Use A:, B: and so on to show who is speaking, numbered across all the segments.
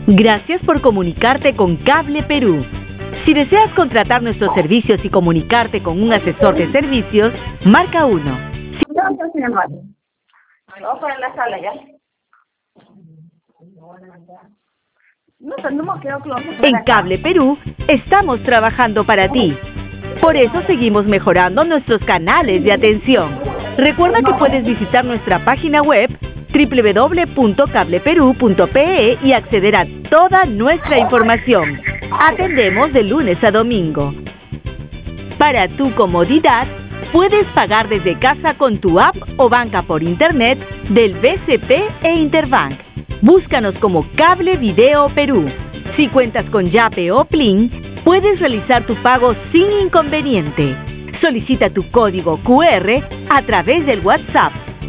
A: Gracias por comunicarte con Cable Perú. Si deseas contratar nuestros servicios y comunicarte con un asesor de servicios, marca 1.
B: Vamos para la sala ya.
A: En Cable Perú estamos trabajando para ti. Por eso seguimos mejorando nuestros canales de atención. Recuerda que puedes visitar nuestra página web www.cableperú.pe y acceder a toda nuestra información. Atendemos de lunes a domingo. Para tu comodidad, puedes pagar desde casa con tu app o banca por internet del BCP e Interbank. Búscanos como Cable Video Perú. Si cuentas con Yape o Plin, puedes realizar tu pago sin inconveniente. Solicita tu código QR a través del WhatsApp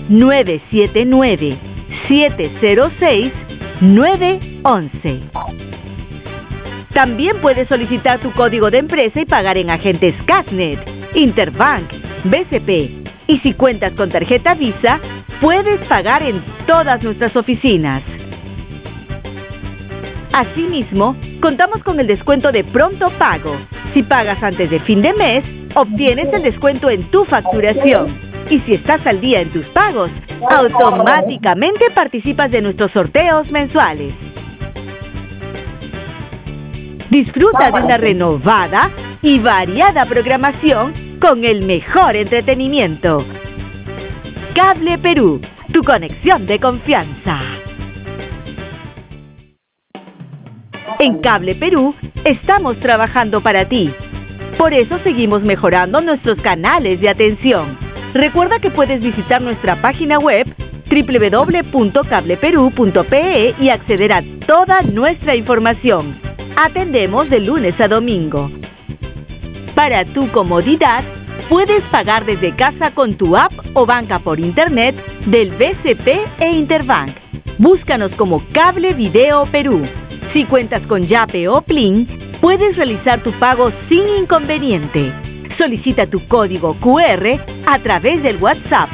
A: 979-706-911. También puedes solicitar tu código de empresa y pagar en agentes Casnet, Interbank, BCP. Y si cuentas con tarjeta Visa, puedes pagar en todas nuestras oficinas. Asimismo, contamos con el descuento de pronto pago. Si pagas antes de fin de mes, obtienes el descuento en tu facturación. Y si estás al día en tus pagos, automáticamente participas de nuestros sorteos mensuales. Disfruta de una renovada y variada programación con el mejor entretenimiento. Cable Perú, tu conexión de confianza. En Cable Perú estamos trabajando para ti. Por eso seguimos mejorando nuestros canales de atención. Recuerda que puedes visitar nuestra página web www.cableperú.pe y acceder a toda nuestra información. Atendemos de lunes a domingo. Para tu comodidad, puedes pagar desde casa con tu app o banca por internet del BCP e Interbank. Búscanos como Cable Video Perú. Si cuentas con Yape o Plin, puedes realizar tu pago sin inconveniente. Solicita tu código QR a través del WhatsApp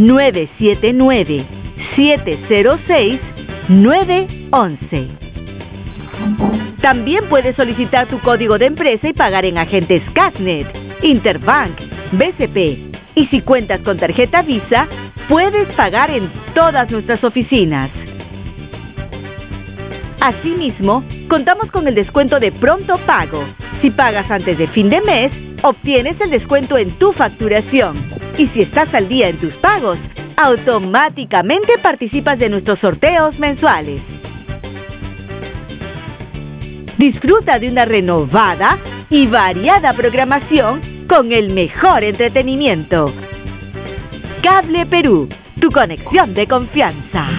A: 979-706-911. También puedes solicitar tu código de empresa y pagar en agentes Casnet, Interbank, BCP. Y si cuentas con tarjeta Visa, puedes pagar en todas nuestras oficinas. Asimismo, contamos con el descuento de pronto pago. Si pagas antes de fin de mes, obtienes el descuento en tu facturación. Y si estás al día en tus pagos, automáticamente participas de nuestros sorteos mensuales. Disfruta de una renovada y variada programación con el mejor entretenimiento. Cable Perú, tu conexión de confianza.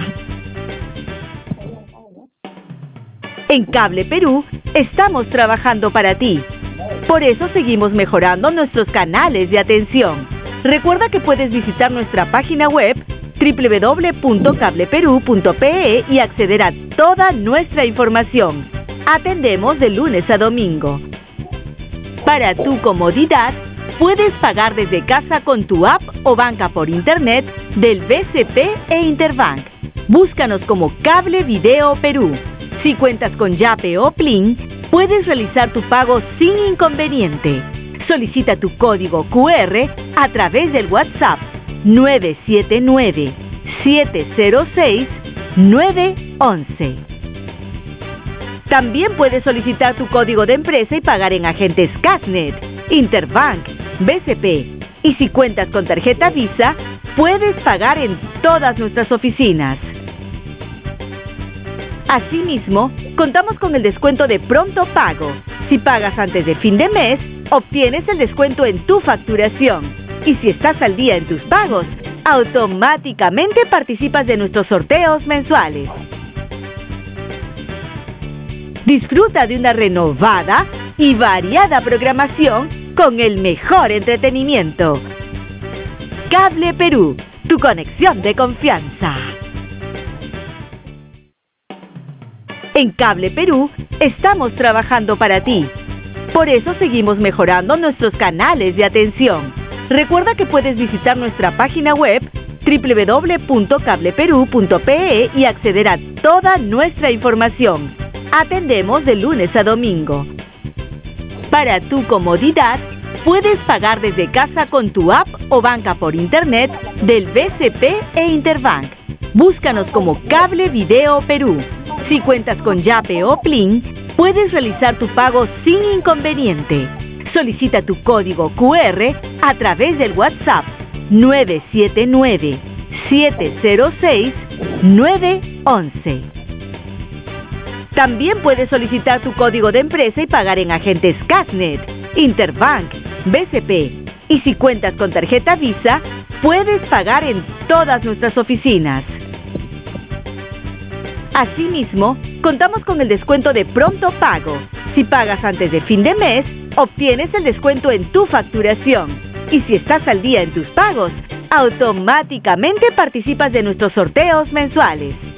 A: En Cable Perú estamos trabajando para ti. Por eso seguimos mejorando nuestros canales de atención. Recuerda que puedes visitar nuestra página web www.cableperú.pe y acceder a toda nuestra información. Atendemos de lunes a domingo. Para tu comodidad, puedes pagar desde casa con tu app o banca por internet del BCP e Interbank. Búscanos como Cable Video Perú. Si cuentas con Yape o Plin, puedes realizar tu pago sin inconveniente. Solicita tu código QR a través del WhatsApp 979-706-911. También puedes solicitar tu código de empresa y pagar en agentes Casnet, Interbank, BCP. Y si cuentas con tarjeta Visa, puedes pagar en todas nuestras oficinas. Asimismo, contamos con el descuento de pronto pago. Si pagas antes de fin de mes, obtienes el descuento en tu facturación. Y si estás al día en tus pagos, automáticamente participas de nuestros sorteos mensuales. Disfruta de una renovada y variada programación con el mejor entretenimiento. Cable Perú, tu conexión de confianza. En Cable Perú estamos trabajando para ti. Por eso seguimos mejorando nuestros canales de atención. Recuerda que puedes visitar nuestra página web www.cableperú.pe y acceder a toda nuestra información. Atendemos de lunes a domingo. Para tu comodidad, puedes pagar desde casa con tu app o banca por internet del BCP e Interbank. Búscanos como Cable Video Perú. Si cuentas con Yape o Plin, puedes realizar tu pago sin inconveniente. Solicita tu código QR a través del WhatsApp 979-706-911. También puedes solicitar tu código de empresa y pagar en agentes Casnet, Interbank, BCP. Y si cuentas con tarjeta Visa, puedes pagar en todas nuestras oficinas. Asimismo, contamos con el descuento de pronto pago. Si pagas antes de fin de mes, obtienes el descuento en tu facturación. Y si estás al día en tus pagos, automáticamente participas de nuestros sorteos mensuales.